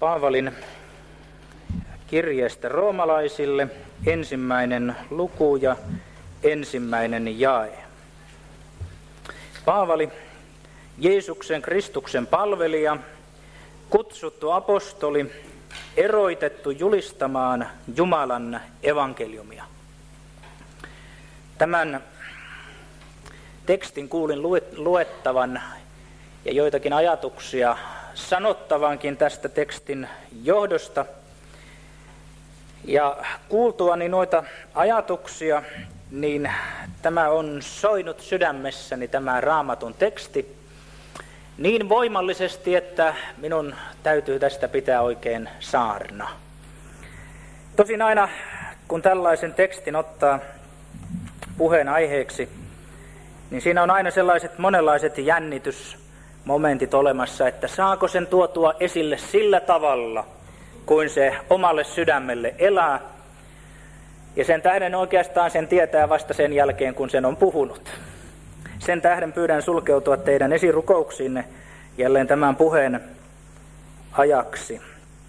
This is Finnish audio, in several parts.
Paavalin kirjeestä roomalaisille, 1. luku ja 1. jae. Paavali, Jeesuksen Kristuksen palvelija, kutsuttu apostoli, eroitettu julistamaan Jumalan evankeliumia. Tämän tekstin kuulin luettavan ja joitakin ajatuksia sanottavankin tästä tekstin johdosta. Ja kuultuani noita ajatuksia, niin tämä on soinut sydämessäni tämä Raamatun teksti niin voimallisesti, että minun täytyy tästä pitää oikein saarna. Tosin aina kun tällaisen tekstin ottaa puheen aiheeksi, niin siinä on aina sellaiset monenlaiset jännitysmomentit olemassa, että saako sen tuotua esille sillä tavalla, kuin se omalle sydämelle elää. Ja sen tähden oikeastaan sen tietää vasta sen jälkeen, kun sen on puhunut. Sen tähden pyydän sulkeutua teidän esirukouksiinne jälleen tämän puheen ajaksi.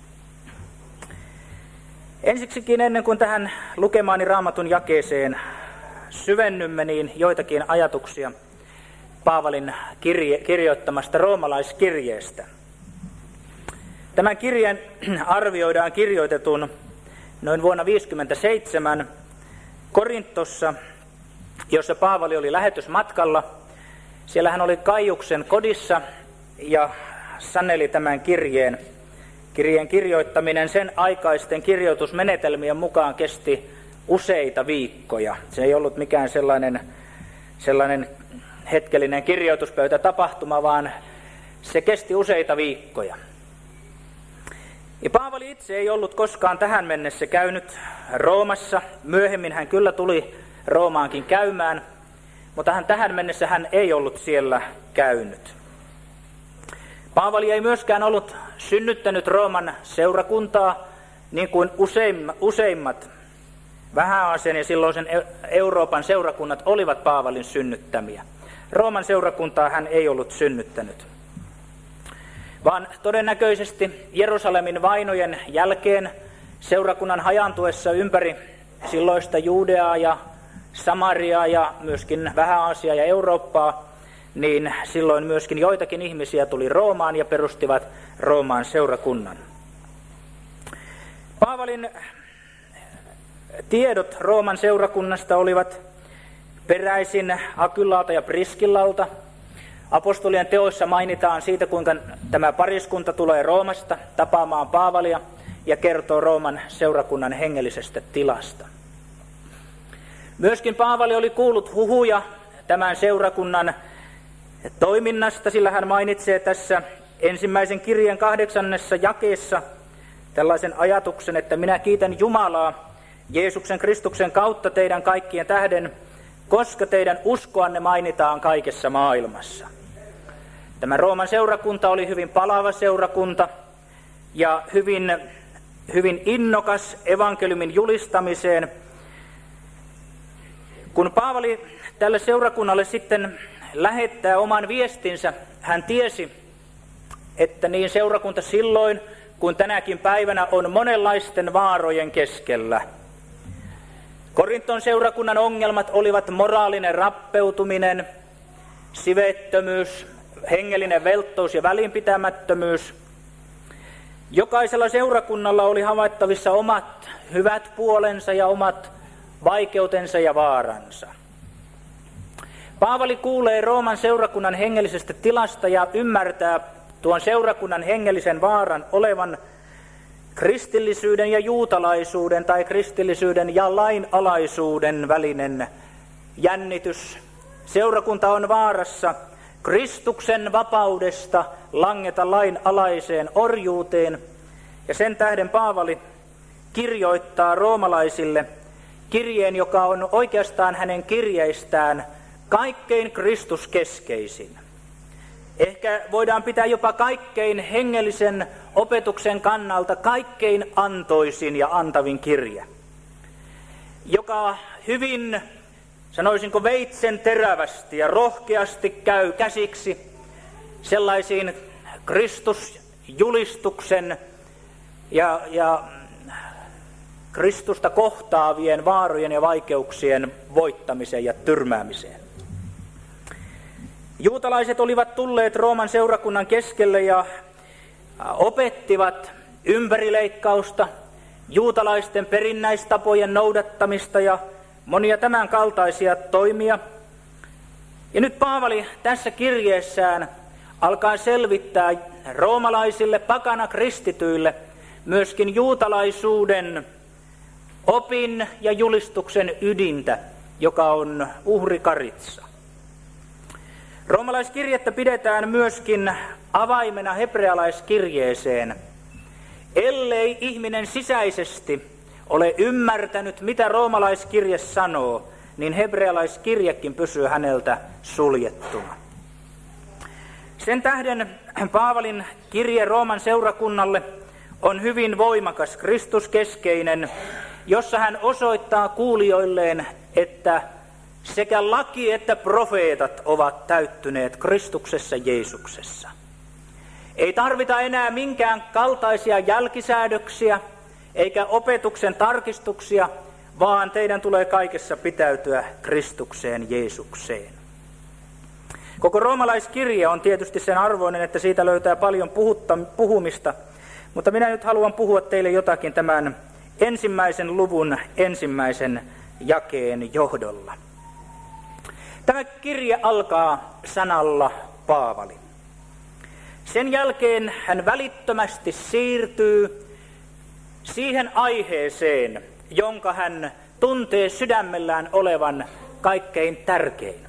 Ensiksikin ennen kuin tähän lukemaani Raamatun jakeeseen syvennymme, niin joitakin ajatuksia Paavalin kirjoittamasta roomalaiskirjeestä. Tämän kirjeen arvioidaan kirjoitetun noin vuonna 1957 Korintossa, jossa Paavali oli lähetysmatkalla. Siellä hän oli Kaiuksen kodissa ja saneli tämän kirjeen. Kirjeen kirjoittaminen sen aikaisten kirjoitusmenetelmien mukaan kesti useita viikkoja. Se ei ollut mikään sellainen hetkellinen kirjoituspöytätapahtuma, vaan se kesti useita viikkoja. Ja Paavali itse ei ollut koskaan tähän mennessä käynyt Roomassa. Myöhemmin hän kyllä tuli Roomaankin käymään, mutta tähän mennessä hän ei ollut siellä käynyt. Paavali ei myöskään ollut synnyttänyt Rooman seurakuntaa, niin kuin useimmat Vähä-Aasian ja silloisen Euroopan seurakunnat olivat Paavalin synnyttämiä. Rooman seurakuntaa hän ei ollut synnyttänyt, vaan todennäköisesti Jerusalemin vainojen jälkeen seurakunnan hajaantuessa ympäri silloista Juudeaa ja Samariaa ja myöskin Vähä-Aasiaa ja Eurooppaa, niin silloin myöskin joitakin ihmisiä tuli Roomaan ja perustivat Roomaan seurakunnan. Paavalin tiedot Rooman seurakunnasta olivat peräisin Akyllalta ja Priskillalta. Apostolien teoissa mainitaan siitä, kuinka tämä pariskunta tulee Roomasta tapaamaan Paavalia ja kertoo Rooman seurakunnan hengellisestä tilasta. Myöskin Paavali oli kuullut huhuja tämän seurakunnan toiminnasta, sillä hän mainitsee tässä ensimmäisen kirjeen 8. jakeessa tällaisen ajatuksen, että minä kiitän Jumalaa Jeesuksen Kristuksen kautta teidän kaikkien tähden, koska teidän uskoanne mainitaan kaikessa maailmassa. Tämä Rooman seurakunta oli hyvin palava seurakunta ja hyvin innokas evankeliumin julistamiseen. Kun Paavali tälle seurakunnalle sitten lähettää oman viestinsä, hän tiesi, että niin seurakunta silloin kuin tänäkin päivänä on monenlaisten vaarojen keskellä. Korinton seurakunnan ongelmat olivat moraalinen rappeutuminen, siveettömyys, hengellinen velttous ja välinpitämättömyys. Jokaisella seurakunnalla oli havaittavissa omat hyvät puolensa ja omat vaikeutensa ja vaaransa. Paavali kuulee Rooman seurakunnan hengellisestä tilasta ja ymmärtää tuon seurakunnan hengellisen vaaran olevan kristillisyyden ja juutalaisuuden tai kristillisyyden ja lainalaisuuden välinen jännitys. Seurakunta on vaarassa Kristuksen vapaudesta langeta lainalaiseen orjuuteen, ja sen tähden Paavali kirjoittaa roomalaisille kirjeen, joka on oikeastaan hänen kirjeistään kaikkein kristuskeskeisin. Ehkä voidaan pitää jopa kaikkein hengellisen opetuksen kannalta kaikkein antoisin ja antavin kirje, joka hyvin, sanoisinko veitsen terävästi ja rohkeasti käy käsiksi sellaisiin Kristusjulistuksen ja Kristusta kohtaavien vaarojen ja vaikeuksien voittamiseen ja tyrmäämiseen. Juutalaiset olivat tulleet Rooman seurakunnan keskelle ja opettivat ympärileikkausta, juutalaisten perinnäistapojen noudattamista ja monia tämän kaltaisia toimia. Ja nyt Paavali tässä kirjeessään alkaa selvittää roomalaisille pakana kristityille myöskin juutalaisuuden opin ja julistuksen ydintä, joka on uhrikaritsa. Roomalaiskirjettä pidetään myöskin avaimena hebrealaiskirjeeseen, ellei ihminen sisäisesti ole ymmärtänyt, mitä roomalaiskirje sanoo, niin hebrealaiskirjekin pysyy häneltä suljettuna. Sen tähden Paavalin kirje Rooman seurakunnalle on hyvin voimakas, kristuskeskeinen, jossa hän osoittaa kuulijoilleen, että sekä laki että profeetat ovat täyttyneet Kristuksessa Jeesuksessa. Ei tarvita enää minkään kaltaisia jälkisäädöksiä eikä opetuksen tarkistuksia, vaan teidän tulee kaikessa pitäytyä Kristukseen Jeesukseen. Koko roomalaiskirja on tietysti sen arvoinen, että siitä löytää paljon puhumista, mutta minä nyt haluan puhua teille jotakin tämän 1. luvun 1. jakeen johdolla. Tämä kirja alkaa sanalla Paavali. Sen jälkeen hän välittömästi siirtyy siihen aiheeseen, jonka hän tuntee sydämellään olevan kaikkein tärkein.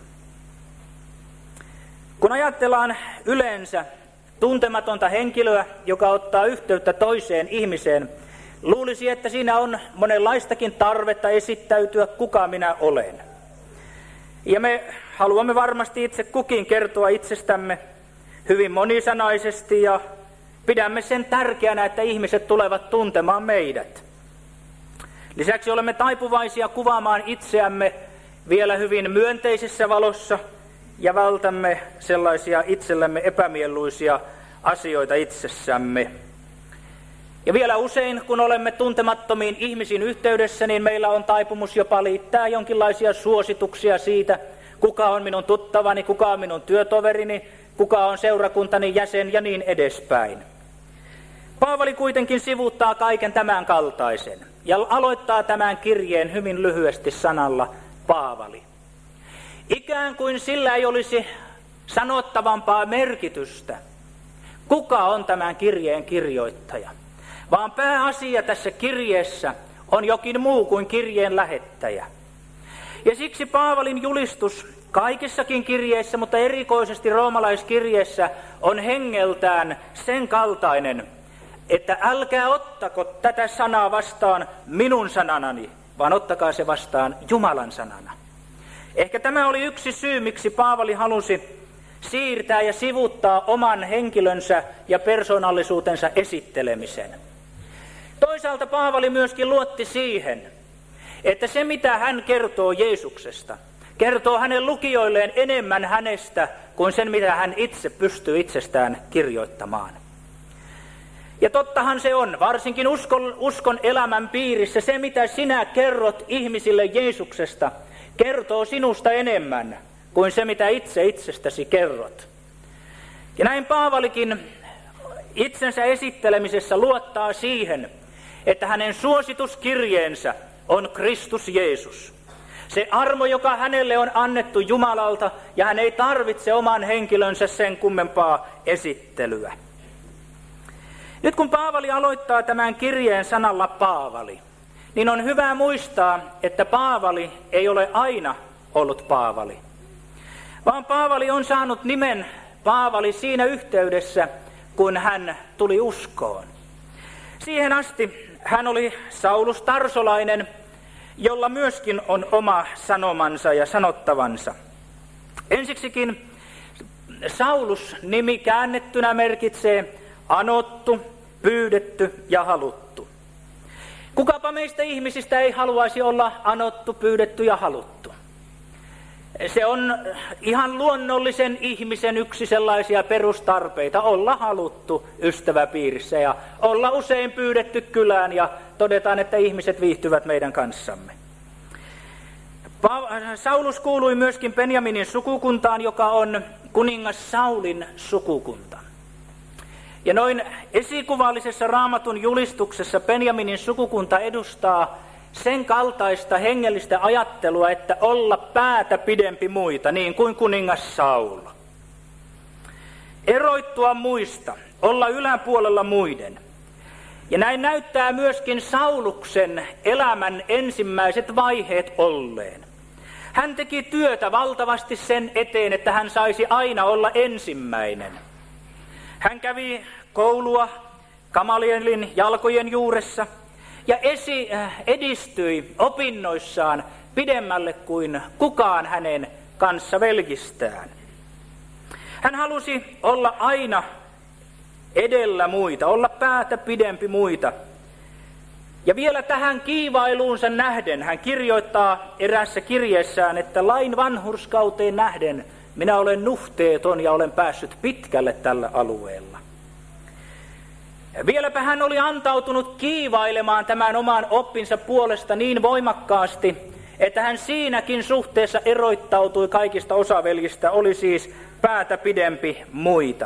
Kun ajatellaan yleensä tuntematonta henkilöä, joka ottaa yhteyttä toiseen ihmiseen, luulisi, että siinä on monenlaistakin tarvetta esittäytyä, kuka minä olen. Ja me haluamme varmasti itse kukin kertoa itsestämme hyvin monisanaisesti ja pidämme sen tärkeänä, että ihmiset tulevat tuntemaan meidät. Lisäksi olemme taipuvaisia kuvaamaan itseämme vielä hyvin myönteisessä valossa ja vältämme sellaisia itsellemme epämieluisia asioita itsessämme. Ja vielä usein, kun olemme tuntemattomiin ihmisiin yhteydessä, niin meillä on taipumus jopa liittää jonkinlaisia suosituksia siitä, kuka on minun tuttavani, kuka on minun työtoverini, kuka on seurakuntani jäsen ja niin edespäin. Paavali kuitenkin sivuuttaa kaiken tämän kaltaisen ja aloittaa tämän kirjeen hyvin lyhyesti sanalla Paavali. Ikään kuin sillä ei olisi sanottavampaa merkitystä, kuka on tämän kirjeen kirjoittaja, vaan pääasia tässä kirjeessä on jokin muu kuin kirjeen lähettäjä. Ja siksi Paavalin julistus kaikissakin kirjeissä, mutta erikoisesti roomalaiskirjeessä on hengeltään sen kaltainen, että älkää ottako tätä sanaa vastaan minun sananani, vaan ottakaa se vastaan Jumalan sanana. Ehkä tämä oli yksi syy, miksi Paavali halusi siirtää ja sivuuttaa oman henkilönsä ja persoonallisuutensa esittelemisen. Toisaalta Paavali myöskin luotti siihen, että se mitä hän kertoo Jeesuksesta, kertoo hänen lukijoilleen enemmän hänestä kuin sen mitä hän itse pystyy itsestään kirjoittamaan. Ja tottahan se on, varsinkin uskon elämän piirissä, se mitä sinä kerrot ihmisille Jeesuksesta, kertoo sinusta enemmän kuin se mitä itse itsestäsi kerrot. Ja näin Paavalikin itsensä esittelemisessä luottaa siihen, että hänen suosituskirjeensä on Kristus Jeesus. Se armo, joka hänelle on annettu Jumalalta, ja hän ei tarvitse oman henkilönsä sen kummempaa esittelyä. Nyt kun Paavali aloittaa tämän kirjeen sanalla Paavali, niin on hyvä muistaa, että Paavali ei ole aina ollut Paavali, vaan Paavali on saanut nimen Paavali siinä yhteydessä, kun hän tuli uskoon. Siihen asti hän oli Saulus Tarsolainen, jolla myöskin on oma sanomansa ja sanottavansa. Ensiksikin Saulus-nimi käännettynä merkitsee anottu, pyydetty ja haluttu. Kukapa meistä ihmisistä ei haluaisi olla anottu, pyydetty ja haluttu? Se on ihan luonnollisen ihmisen yksi sellaisia perustarpeita, olla haluttu ystäväpiirissä ja olla usein pyydetty kylään ja todetaan, että ihmiset viihtyvät meidän kanssamme. Saulus kuului myöskin Benjaminin sukukuntaan, joka on kuningas Saulin sukukunta. Ja noin esikuvallisessa Raamatun julistuksessa Benjaminin sukukunta edustaa sen kaltaista hengellistä ajattelua, että olla päätä pidempi muita, niin kuin kuningas Saul. Eroittua muista, olla yläpuolella muiden. Ja näin näyttää myöskin Sauluksen elämän ensimmäiset vaiheet olleen. Hän teki työtä valtavasti sen eteen, että hän saisi aina olla ensimmäinen. Hän kävi koulua Gamalielin jalkojen juuressa ja edistyi opinnoissaan pidemmälle kuin kukaan hänen kanssaveljistään. Hän halusi olla aina edellä muita, olla päätä pidempi muita. Ja vielä tähän kiivailuunsa nähden hän kirjoittaa eräässä kirjeessään, että lain vanhurskauteen nähden minä olen nuhteeton ja olen päässyt pitkälle tällä alueella. Vieläpä hän oli antautunut kiivailemaan tämän oman oppinsa puolesta niin voimakkaasti, että hän siinäkin suhteessa eroittautui kaikista osaveljistä, oli siis päätä pidempi muita.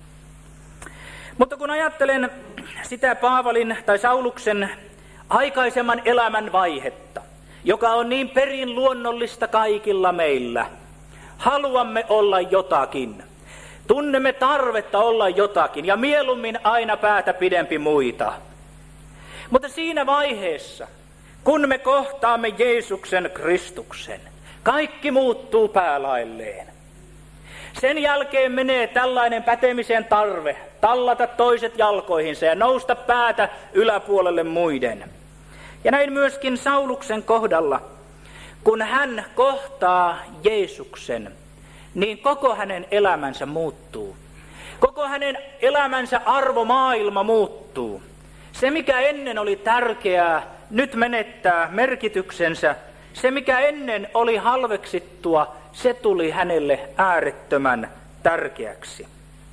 Mutta kun ajattelen sitä Paavalin tai Sauluksen aikaisemman elämän vaihetta, joka on niin perin luonnollista kaikilla meillä, haluamme olla jotakin. Tunnemme tarvetta olla jotakin ja mieluummin aina päätä pidempi muita. Mutta siinä vaiheessa, kun me kohtaamme Jeesuksen Kristuksen, kaikki muuttuu päälailleen. Sen jälkeen menee tällainen pätemisen tarve, tallata toiset jalkoihinsa ja nousta päätä yläpuolelle muiden. Ja näin myöskin Sauluksen kohdalla, kun hän kohtaa Jeesuksen, niin koko hänen elämänsä muuttuu. Koko hänen elämänsä arvomaailma muuttuu. Se, mikä ennen oli tärkeää, nyt menettää merkityksensä. Se, mikä ennen oli halveksittua, se tuli hänelle äärettömän tärkeäksi.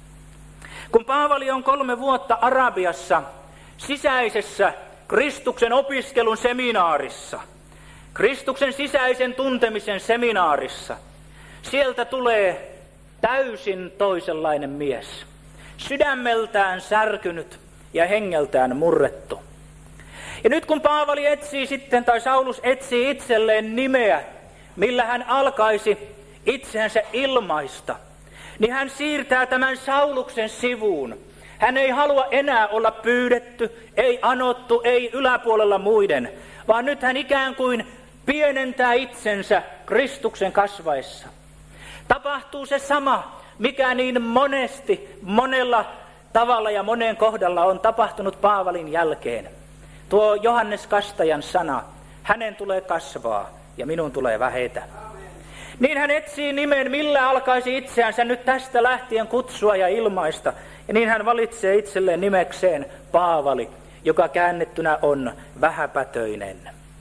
Kun Paavali on 3 vuotta Arabiassa sisäisessä Kristuksen opiskelun seminaarissa, Kristuksen sisäisen tuntemisen seminaarissa, sieltä tulee täysin toisenlainen mies, sydämeltään särkynyt ja hengeltään murrettu. Ja nyt kun Paavali etsii sitten, tai Saulus etsii itselleen nimeä, millä hän alkaisi itseänsä ilmaista, niin hän siirtää tämän Sauluksen sivuun. Hän ei halua enää olla pyydetty, ei anottu, ei yläpuolella muiden, vaan nyt hän ikään kuin pienentää itsensä Kristuksen kasvaessa. Tapahtuu se sama, mikä niin monesti, monella tavalla ja monen kohdalla on tapahtunut Paavalin jälkeen. Tuo Johannes Kastajan sana, hänen tulee kasvaa ja minun tulee vähetä. Niin hän etsii nimen, millä alkaisi itseänsä nyt tästä lähtien kutsua ja ilmaista. Ja niin hän valitsee itselleen nimekseen Paavali, joka käännettynä on vähäpätöinen.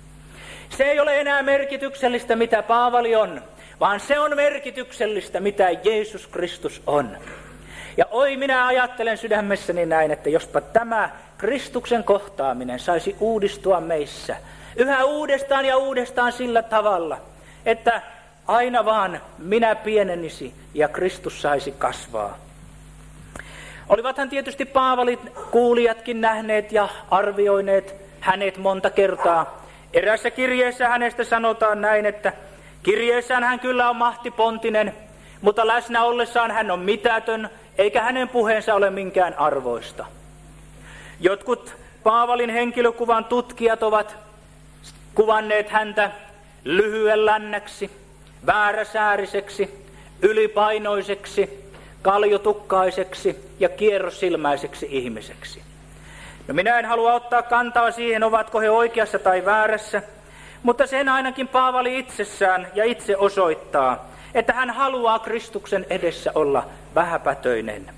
Se ei ole enää merkityksellistä, mitä Paavali on, vaan se on merkityksellistä, mitä Jeesus Kristus on. Ja oi, minä ajattelen sydämessäni näin, että jospa tämä Kristuksen kohtaaminen saisi uudistua meissä yhä uudestaan ja uudestaan sillä tavalla, että aina vaan minä pienenisi ja Kristus saisi kasvaa. Olivathan tietysti Paavalin kuulijatkin nähneet ja arvioineet hänet monta kertaa. Erässä kirjeessä hänestä sanotaan näin, että kirjeessään hän kyllä on mahtipontinen, mutta läsnä ollessaan hän on mitätön, eikä hänen puheensa ole minkään arvoista. Jotkut Paavalin henkilökuvan tutkijat ovat kuvanneet häntä lyhyellännäksi, vääräsääriseksi, ylipainoiseksi, kaljotukkaiseksi ja kierrosilmäiseksi ihmiseksi. No, minä en halua ottaa kantaa siihen, ovatko he oikeassa tai väärässä, mutta sen ainakin Paavali itsessään ja itse osoittaa, että hän haluaa Kristuksen edessä olla vähäpätöinen.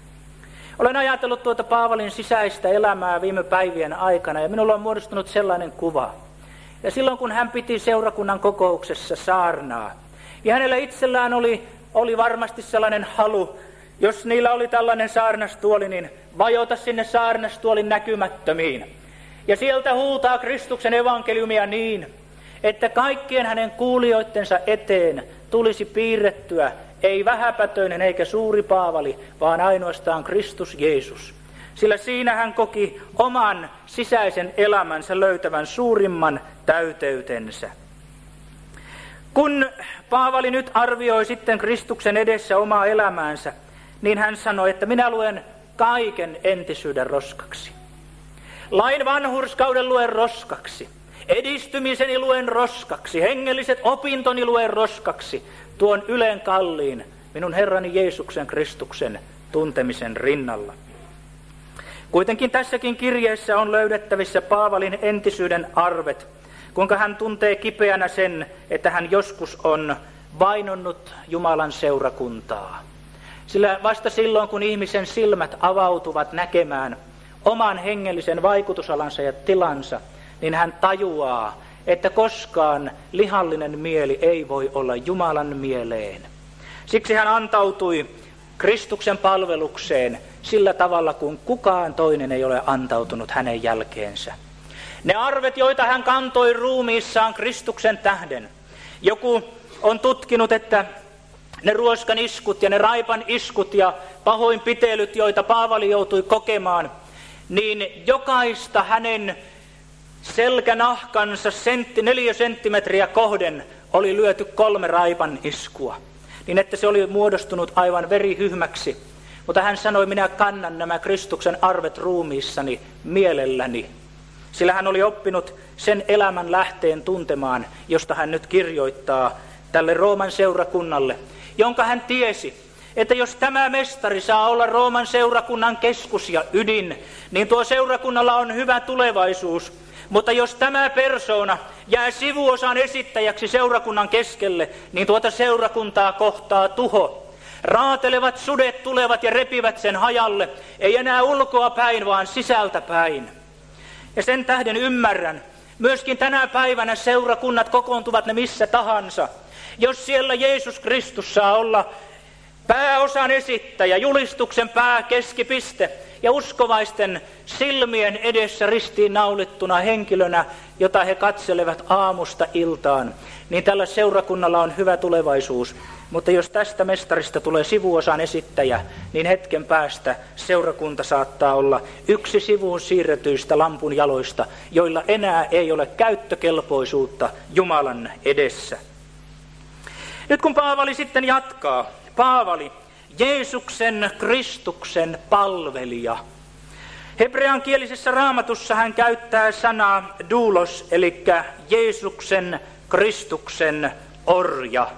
Olen ajatellut tuota Paavalin sisäistä elämää viime päivien aikana ja minulla on muodostunut sellainen kuva. Ja silloin kun hän piti seurakunnan kokouksessa saarnaa, Ja hänellä itsellään oli varmasti sellainen halu, jos niillä oli tällainen saarnastuoli, niin vajota sinne saarnastuolin näkymättömiin. Ja sieltä huutaa Kristuksen evankeliumia niin, että kaikkien hänen kuulijoittensa eteen tulisi piirrettyä ei vähäpätöinen eikä suuri Paavali, vaan ainoastaan Kristus Jeesus. Sillä siinä hän koki oman sisäisen elämänsä löytävän suurimman täyteytensä. Kun Paavali nyt arvioi sitten Kristuksen edessä omaa elämäänsä, niin hän sanoi, että minä luen kaiken entisyyden roskaksi. Lain vanhurskauden luen roskaksi. Edistymiseni luen roskaksi. Hengelliset opintoni luen roskaksi. Tuon ylen kalliin minun Herrani Jeesuksen Kristuksen tuntemisen rinnalla. Kuitenkin tässäkin kirjeessä on löydettävissä Paavalin entisyyden arvet, kuinka hän tuntee kipeänä sen, että hän joskus on vainonnut Jumalan seurakuntaa. Sillä vasta silloin, kun ihmisen silmät avautuvat näkemään oman hengellisen vaikutusalansa ja tilansa, niin hän tajuaa, että koskaan lihallinen mieli ei voi olla Jumalan mieleen. Siksi hän antautui Kristuksen palvelukseen sillä tavalla, kun kukaan toinen ei ole antautunut hänen jälkeensä. Ne arvet, joita hän kantoi ruumiissaan Kristuksen tähden. Joku on tutkinut, että ne ruoskan iskut ja ne raipan iskut ja pahoinpitelyt, joita Paavali joutui kokemaan, niin jokaista hänen selkänahkansa 4 senttimetriä kohden oli lyöty 3 raipan iskua, niin että se oli muodostunut aivan verihyhmäksi. Mutta hän sanoi, minä kannan nämä Kristuksen arvet ruumiissani mielelläni, sillä hän oli oppinut sen elämän lähteen tuntemaan, josta hän nyt kirjoittaa tälle Rooman seurakunnalle, jonka hän tiesi, että jos tämä mestari saa olla Rooman seurakunnan keskus ja ydin, niin tuo seurakunnalla on hyvä tulevaisuus. Mutta jos tämä persoona jää sivuosan esittäjäksi seurakunnan keskelle, niin tuota seurakuntaa kohtaa tuho. Raatelevat sudet tulevat ja repivät sen hajalle, ei enää ulkoa päin, vaan sisältä päin. Ja sen tähden ymmärrän, myöskin tänä päivänä seurakunnat kokoontuvat ne missä tahansa. Jos siellä Jeesus Kristus saa olla pääosan esittäjä, julistuksen pääkeskipiste ja uskovaisten silmien edessä ristiinnaulittuna henkilönä, jota he katselevat aamusta iltaan, niin tällä seurakunnalla on hyvä tulevaisuus. Mutta jos tästä mestarista tulee sivuosan esittäjä, niin hetken päästä seurakunta saattaa olla yksi sivuun siirretyistä lampun jaloista, joilla enää ei ole käyttökelpoisuutta Jumalan edessä. Nyt kun Paavali sitten jatkaa, Paavali, Jeesuksen Kristuksen palvelija. Hebreankielisessä raamatussa hän käyttää sanaa doulos, eli Jeesuksen Kristuksen orja.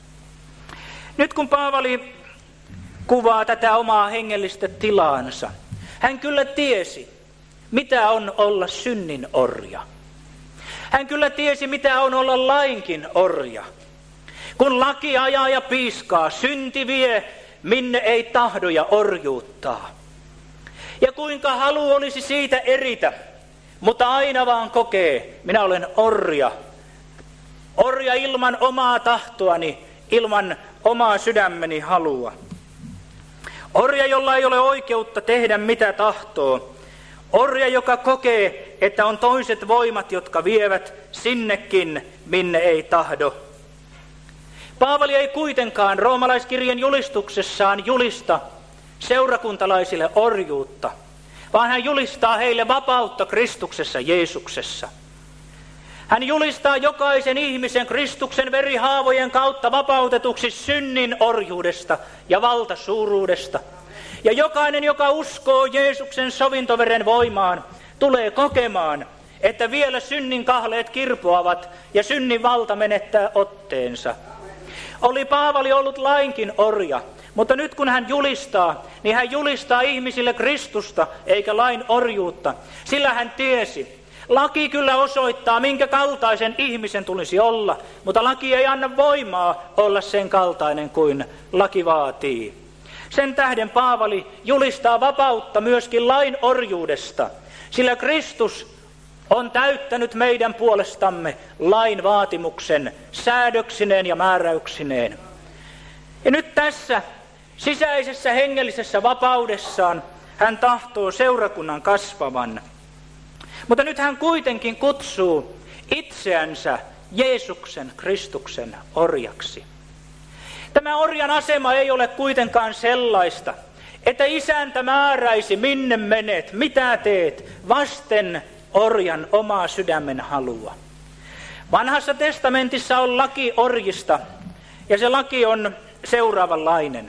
Nyt kun Paavali kuvaa tätä omaa hengellistä tilaansa, hän kyllä tiesi, mitä on olla synnin orja. Hän kyllä tiesi, mitä on olla lainkin orja. Kun laki ajaa ja piiskaa, synti vie, minne ei tahdo ja orjuuttaa. Ja kuinka halu olisi siitä eritä, mutta aina vaan kokee, minä olen orja. Orja ilman omaa tahtoani, ilman omaa sydämeni halua. Orja, jolla ei ole oikeutta tehdä mitä tahtoo. Orja, joka kokee, että on toiset voimat, jotka vievät sinnekin, minne ei tahdo. Paavali ei kuitenkaan roomalaiskirjeen julistuksessaan julista seurakuntalaisille orjuutta, vaan hän julistaa heille vapautta Kristuksessa Jeesuksessa. Hän julistaa jokaisen ihmisen Kristuksen verihaavojen kautta vapautetuksi synnin orjuudesta ja valtasuuruudesta. Ja jokainen, joka uskoo Jeesuksen sovintoveren voimaan, tulee kokemaan, että vielä synnin kahleet kirpoavat ja synnin valta menettää otteensa. Oli Paavali ollut lainkin orja, mutta nyt kun hän julistaa, niin hän julistaa ihmisille Kristusta eikä lain orjuutta, sillä hän tiesi. Laki kyllä osoittaa, minkä kaltaisen ihmisen tulisi olla, mutta laki ei anna voimaa olla sen kaltainen kuin laki vaatii. Sen tähden Paavali julistaa vapautta myöskin lain orjuudesta, sillä Kristus on täyttänyt meidän puolestamme lain vaatimuksen säädöksineen ja määräyksineen. Ja nyt tässä sisäisessä hengellisessä vapaudessaan hän tahtoo seurakunnan kasvavan. Mutta nyt hän kuitenkin kutsuu itseänsä Jeesuksen Kristuksen orjaksi. Tämä orjan asema ei ole kuitenkaan sellaista, että isäntä määräisi minne menet, mitä teet, vasten orjan omaa sydämen halua. Vanhassa testamentissa on laki orjista, ja se laki on seuraavanlainen.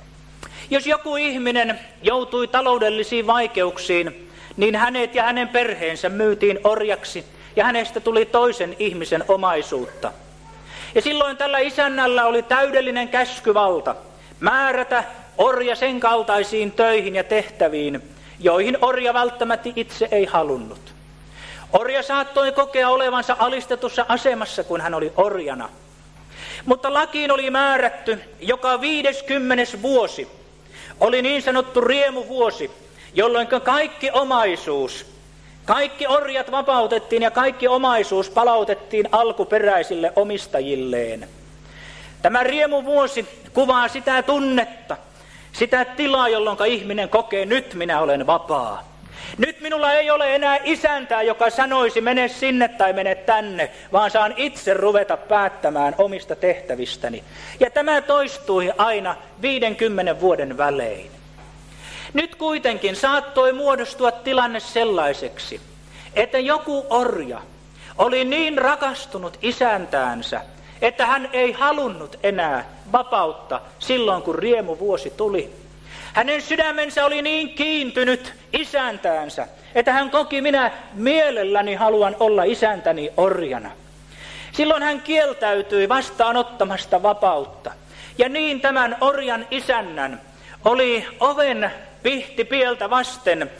Jos joku ihminen joutui taloudellisiin vaikeuksiin, niin hänet ja hänen perheensä myytiin orjaksi, ja hänestä tuli toisen ihmisen omaisuutta. Ja silloin tällä isännällä oli täydellinen käskyvalta määrätä orja sen kaltaisiin töihin ja tehtäviin, joihin orja välttämättä itse ei halunnut. Orja saattoi kokea olevansa alistetussa asemassa, kun hän oli orjana. Mutta lakiin oli määrätty joka 50. vuosi oli niin sanottu riemuvuosi, jolloin kaikki omaisuus, kaikki orjat vapautettiin ja kaikki omaisuus palautettiin alkuperäisille omistajilleen. Tämä riemuvuosi kuvaa sitä tunnetta, sitä tilaa, jolloin ihminen kokee, nyt minä olen vapaa. Nyt minulla ei ole enää isäntää, joka sanoisi, mene sinne tai mene tänne, vaan saan itse ruveta päättämään omista tehtävistäni. Ja tämä toistui aina 50 vuoden välein. Nyt kuitenkin saattoi muodostua tilanne sellaiseksi, että joku orja oli niin rakastunut isäntäänsä, että hän ei halunnut enää vapautta silloin, kun riemuvuosi tuli. Hänen sydämensä oli niin kiintynyt isäntäänsä, että hän koki, minä mielelläni haluan olla isäntäni orjana. Silloin hän kieltäytyi vastaanottamasta vapautta. Ja niin tämän orjan isännän oli oven pihtipieltä vasten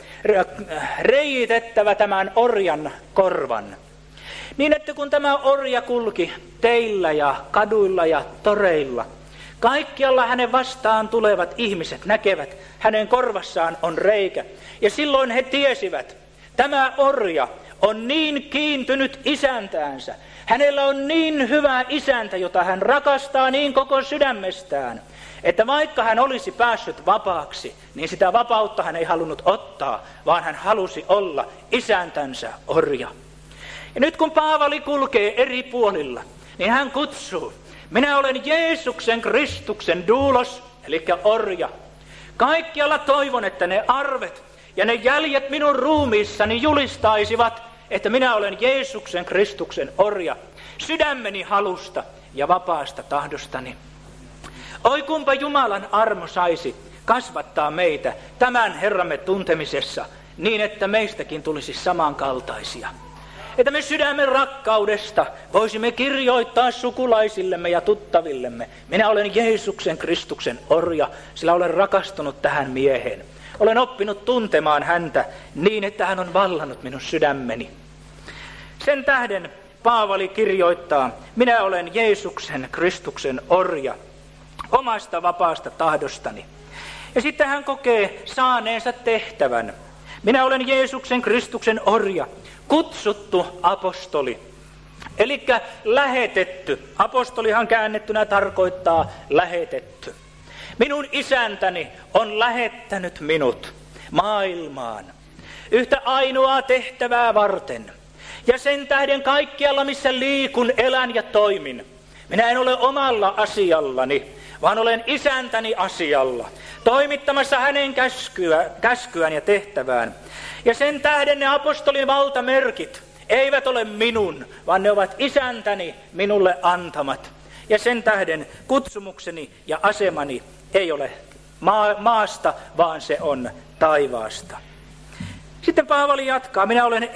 reijitettävä tämän orjan korvan. Niin että kun tämä orja kulki teillä ja kaduilla ja toreilla, kaikkialla hänen vastaan tulevat ihmiset näkevät, hänen korvassaan on reikä. Ja silloin he tiesivät, tämä orja on niin kiintynyt isäntäänsä. Hänellä on niin hyvä isäntä, jota hän rakastaa niin koko sydämestään, että vaikka hän olisi päässyt vapaaksi, niin sitä vapautta hän ei halunnut ottaa, vaan hän halusi olla isäntänsä orja. Ja nyt kun Paavali kulkee eri puolilla, niin hän kutsuu, minä olen Jeesuksen Kristuksen doulos, eli orja. Kaikkialla toivon, että ne arvet ja ne jäljet minun ruumiissani julistaisivat, että minä olen Jeesuksen Kristuksen orja, sydämeni halusta ja vapaasta tahdostani. Oi kumpa Jumalan armo saisi kasvattaa meitä tämän Herramme tuntemisessa niin, että meistäkin tulisi samankaltaisia. Että me sydämen rakkaudesta voisimme kirjoittaa sukulaisillemme ja tuttavillemme. Minä olen Jeesuksen Kristuksen orja, sillä olen rakastunut tähän mieheen. Olen oppinut tuntemaan häntä niin, että hän on vallannut minun sydämeni. Sen tähden Paavali kirjoittaa, minä olen Jeesuksen Kristuksen orja, omasta vapaasta tahdostani. Ja sitten hän kokee saaneensa tehtävän. Minä olen Jeesuksen Kristuksen orja, kutsuttu apostoli, eli lähetetty. Apostolihan käännettynä tarkoittaa lähetetty. Minun isäntäni on lähettänyt minut maailmaan yhtä ainoaa tehtävää varten. Ja sen tähden kaikkialla, missä liikun, elän ja toimin, minä en ole omalla asiallani, vaan olen isäntäni asialla, toimittamassa hänen käskyään ja tehtävään. Ja sen tähden ne apostolin valtamerkit eivät ole minun, vaan ne ovat isäntäni minulle antamat. Ja sen tähden kutsumukseni ja asemani ei ole maasta, vaan se on taivaasta. Sitten Paavali jatkaa, minä olen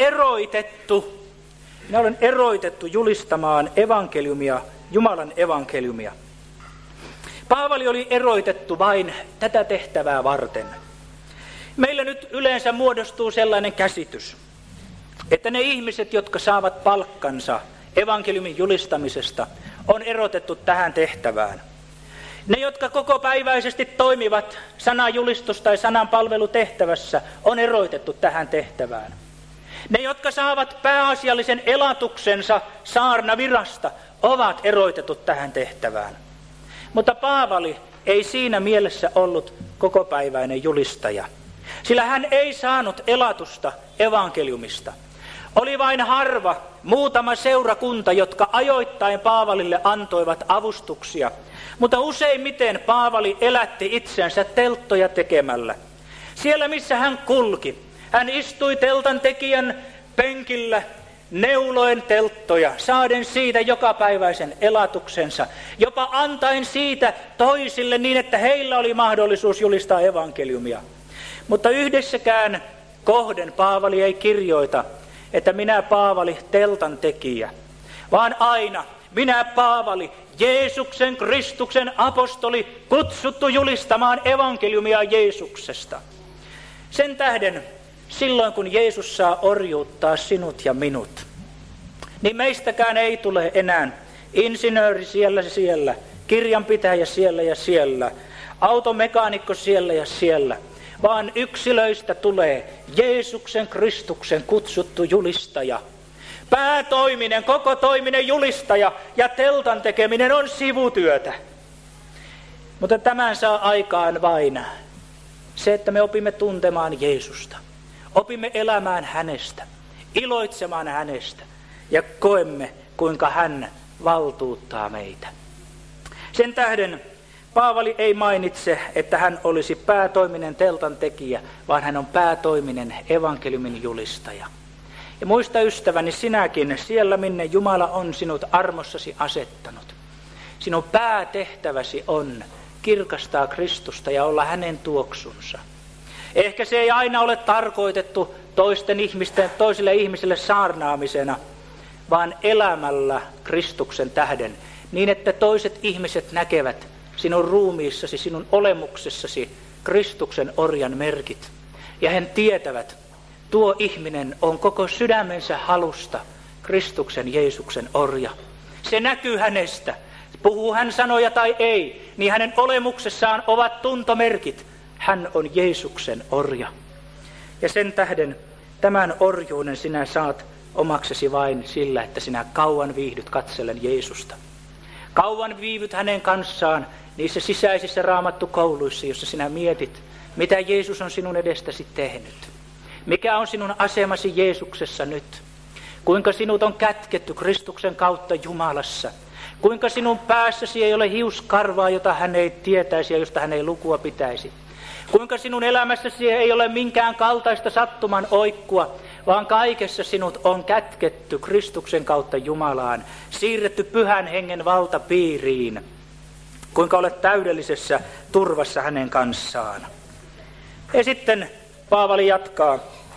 eroitettu julistamaan evankeliumia, Jumalan evankeliumia. Paavali oli eroitettu vain tätä tehtävää varten. Meillä nyt yleensä muodostuu sellainen käsitys, että ne ihmiset, jotka saavat palkkansa evankeliumin julistamisesta, on erotettu tähän tehtävään. Ne, jotka kokopäiväisesti toimivat sananjulistus- tai sananpalvelutehtävässä, on erotettu tähän tehtävään. Ne, jotka saavat pääasiallisen elatuksensa saarnavirasta, ovat eroitetut tähän tehtävään. Mutta Paavali ei siinä mielessä ollut kokopäiväinen julistaja, sillä hän ei saanut elatusta evankeliumista. Oli vain harva, muutama seurakunta, jotka ajoittain Paavalille antoivat avustuksia, mutta useimmiten Paavali elätti itsensä telttoja tekemällä. Siellä missä hän kulki, hän istui teltan tekijän penkillä neuloen telttoja, saaden siitä jokapäiväisen elatuksensa, jopa antaen siitä toisille niin, että heillä oli mahdollisuus julistaa evankeliumia. Mutta yhdessäkään kohden Paavali ei kirjoita, että minä Paavali teltan tekijä, vaan aina minä Paavali, Jeesuksen Kristuksen apostoli, kutsuttu julistamaan evankeliumia Jeesuksesta. Sen tähden silloin kun Jeesus saa orjuuttaa sinut ja minut, niin meistäkään ei tule enää insinööri siellä, kirjanpitäjä siellä, automekaanikko siellä ja siellä, vaan yksilöistä tulee Jeesuksen Kristuksen kutsuttu julistaja. Päätoiminen, koko toiminen julistaja ja teltan tekeminen on sivutyötä. Mutta tämän saa aikaan vain se, että me opimme tuntemaan Jeesusta. Opimme elämään hänestä, iloitsemaan hänestä ja koemme, kuinka hän valtuuttaa meitä. Sen tähden Paavali ei mainitse, että hän olisi päätoiminen teltan tekijä, vaan hän on päätoiminen evankeliumin julistaja. Ja muista ystäväni sinäkin, siellä minne Jumala on sinut armossasi asettanut. Sinun päätehtäväsi on kirkastaa Kristusta ja olla hänen tuoksunsa. Ehkä se ei aina ole tarkoitettu toisille ihmisille saarnaamisena, vaan elämällä Kristuksen tähden, niin että toiset ihmiset näkevät sinun ruumiissasi, sinun olemuksessasi Kristuksen orjan merkit. Ja he tietävät, tuo ihminen on koko sydämensä halusta Kristuksen Jeesuksen orja. Se näkyy hänestä. Puhuu hän sanoja tai ei, niin hänen olemuksessaan ovat tuntomerkit. Hän on Jeesuksen orja. Ja sen tähden tämän orjuuden sinä saat omaksesi vain sillä, että sinä kauan viihdyt katsellen Jeesusta. Kauan viivyt hänen kanssaan niissä sisäisissä raamattukouluissa, jossa sinä mietit, mitä Jeesus on sinun edestäsi tehnyt. Mikä on sinun asemasi Jeesuksessa nyt? Kuinka sinut on kätketty Kristuksen kautta Jumalassa? Kuinka sinun päässäsi ei ole hiuskarvaa, jota hän ei tietäisi ja josta hän ei lukua pitäisi? Kuinka sinun elämässäsi ei ole minkään kaltaista sattuman oikkua, vaan kaikessa sinut on kätketty Kristuksen kautta Jumalaan, siirretty Pyhän Hengen valtapiiriin. Kuinka olet täydellisessä turvassa hänen kanssaan. Ja sitten Paavali jatkaa,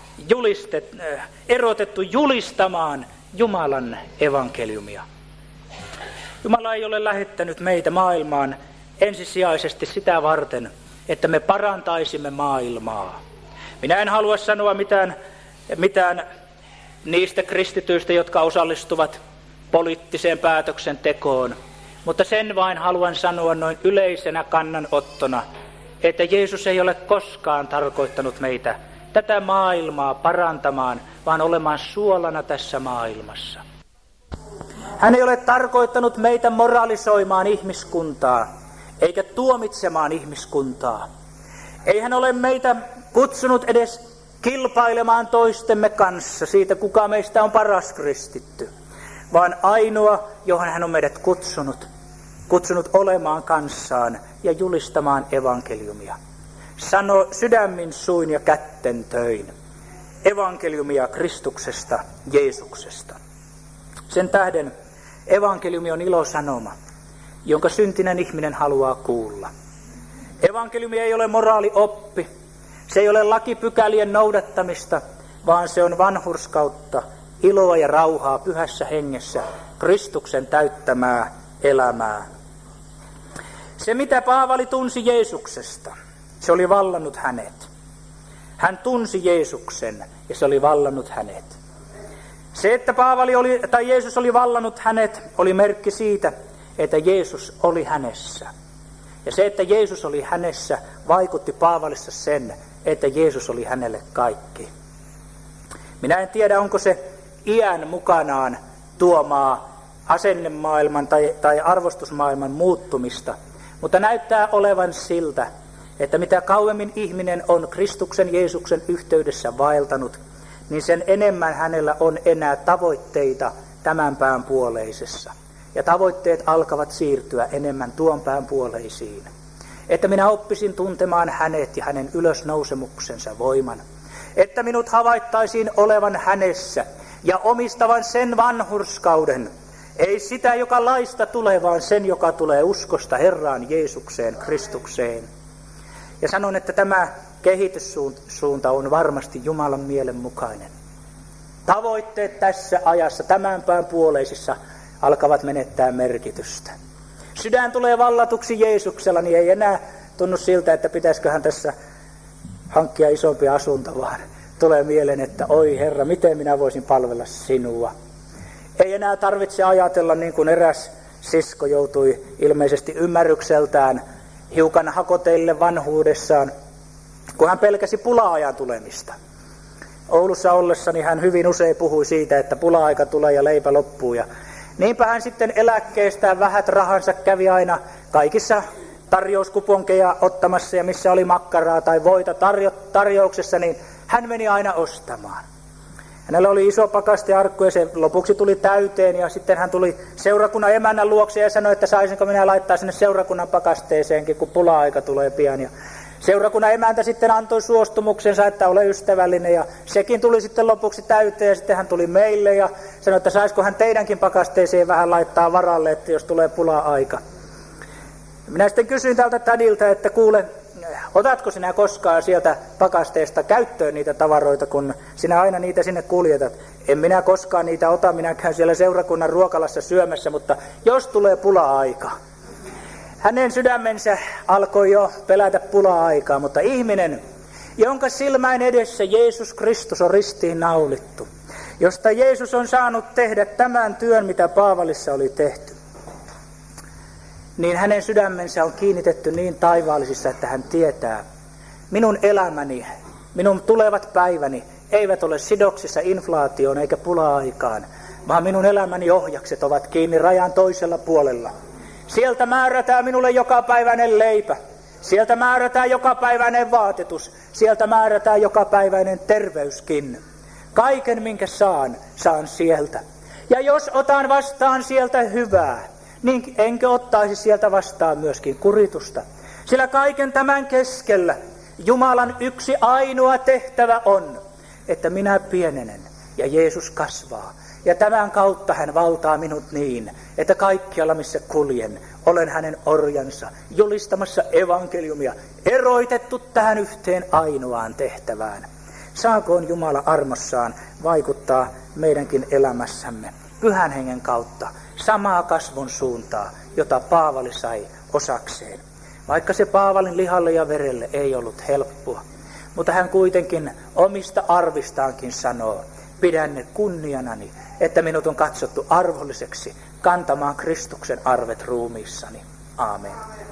erotettu julistamaan Jumalan evankeliumia. Jumala ei ole lähettänyt meitä maailmaan ensisijaisesti sitä varten, että me parantaisimme maailmaa. Minä en halua sanoa mitään niistä kristityistä, jotka osallistuvat poliittiseen päätöksentekoon, mutta sen vain haluan sanoa noin yleisenä kannanottona, että Jeesus ei ole koskaan tarkoittanut meitä tätä maailmaa parantamaan, vaan olemaan suolana tässä maailmassa. Hän ei ole tarkoittanut meitä moralisoimaan ihmiskuntaa, eikä tuomitsemaan ihmiskuntaa. Ei hän ole meitä kutsunut edes kilpailemaan toistemme kanssa siitä, kuka meistä on paras kristitty, vaan ainoa, johon hän on meidät kutsunut olemaan kanssaan ja julistamaan evankeliumia. Sano sydämin, suin ja kätten töin. Evankeliumia Kristuksesta, Jeesuksesta. Sen tähden evankeliumi on ilosanoma, jonka syntinen ihminen haluaa kuulla. Evankeliumi ei ole moraalioppi, se ei ole lakipykälien noudattamista, vaan se on vanhurskautta, iloa ja rauhaa Pyhässä Hengessä, Kristuksen täyttämää elämää. Se, mitä Paavali tunsi Jeesuksesta, se oli vallannut hänet. Hän tunsi Jeesuksen ja se oli vallannut hänet. Se, että Jeesus oli vallannut hänet, oli merkki siitä, että Jeesus oli hänessä. Ja se, että Jeesus oli hänessä, vaikutti Paavalissa sen, että Jeesus oli hänelle kaikki. Minä en tiedä, onko se iän mukanaan tuomaa asennemaailman tai arvostusmaailman muuttumista, mutta näyttää olevan siltä, että mitä kauemmin ihminen on Kristuksen Jeesuksen yhteydessä vaeltanut, niin sen enemmän hänellä on enää tavoitteita tämän pään puoleisessa. Ja tavoitteet alkavat siirtyä enemmän tuon pään puoleisiin. Että minä oppisin tuntemaan hänet ja hänen ylösnousemuksensa voiman. Että minut havaittaisiin olevan hänessä ja omistavan sen vanhurskauden. Ei sitä, joka laista tulee, vaan sen, joka tulee uskosta Herraan Jeesukseen, Kristukseen. Ja sanon, että tämä kehityssuunta on varmasti Jumalan mielen mukainen. Tavoitteet tässä ajassa, tämän pään puoleisissa, alkavat menettää merkitystä. Sydän tulee vallatuksi Jeesuksella, niin ei enää tunnu siltä, että pitäisiköhän tässä hankkia isompi asunto, vaan tulee mieleen, että oi Herra, miten minä voisin palvella sinua. Ei enää tarvitse ajatella niin kuin eräs sisko joutui ilmeisesti ymmärrykseltään hiukan hakoteille vanhuudessaan, kun hän pelkäsi pula-ajan tulemista. Oulussa ollessani hän hyvin usein puhui siitä, että pula-aika tulee ja leipä loppuu. Ja niinpä hän sitten eläkkeestään vähät rahansa kävi aina kaikissa tarjouskuponkeja ottamassa, ja missä oli makkaraa tai voita tarjouksessa, niin hän meni aina ostamaan. Hänellä oli iso pakastearkku ja se lopuksi tuli täyteen, ja sitten hän tuli seurakunnan emännän luokse ja sanoi, että saisinko minä laittaa sinne seurakunnan pakasteeseenkin, kun pula-aika tulee pian. Ja seurakunnan emäntä sitten antoi suostumuksensa, että ole ystävällinen, ja sekin tuli sitten lopuksi täyteen, ja sitten hän tuli meille ja sanoi, että saisiko hän teidänkin pakasteeseen vähän laittaa varalle, että jos tulee pula-aika. Minä sitten kysyin tältä tädiltä, että kuule, otatko sinä koskaan sieltä pakasteesta käyttöön niitä tavaroita, kun sinä aina niitä sinne kuljetat? En minä koskaan niitä ota, minä käyn siellä seurakunnan ruokalassa syömässä, mutta jos tulee pula-aika. Hänen sydämensä alkoi jo pelätä pula-aikaa, mutta ihminen, jonka silmäin edessä Jeesus Kristus on ristiin naulittu, josta Jeesus on saanut tehdä tämän työn, mitä Paavalissa oli tehty, niin hänen sydämensä on kiinnitetty niin taivaallisissa, että hän tietää, minun elämäni, minun tulevat päiväni eivät ole sidoksissa inflaatioon eikä pula-aikaan, vaan minun elämäni ohjakset ovat kiinni rajan toisella puolella. Sieltä määrätään minulle jokapäiväinen leipä, sieltä määrätään jokapäiväinen vaatetus, sieltä määrätään jokapäiväinen terveyskin. Kaiken, minkä saan sieltä. Ja jos otan vastaan sieltä hyvää, niin enkö ottaisi sieltä vastaan myöskin kuritusta. Sillä kaiken tämän keskellä Jumalan yksi ainoa tehtävä on, että minä pienenen ja Jeesus kasvaa. Ja tämän kautta hän valtaa minut niin, että kaikkialla missä kuljen, olen hänen orjansa, julistamassa evankeliumia, eroitettu tähän yhteen ainoaan tehtävään. Saakoon Jumala armossaan vaikuttaa meidänkin elämässämme Pyhän Hengen kautta samaa kasvun suuntaa, jota Paavali sai osakseen. Vaikka se Paavalin lihalle ja verelle ei ollut helppoa, mutta hän kuitenkin omista arvistaankin sanoo, pidän ne kunnianani, että minut on katsottu arvolliseksi kantamaan Kristuksen arvet ruumiissani. Aamen.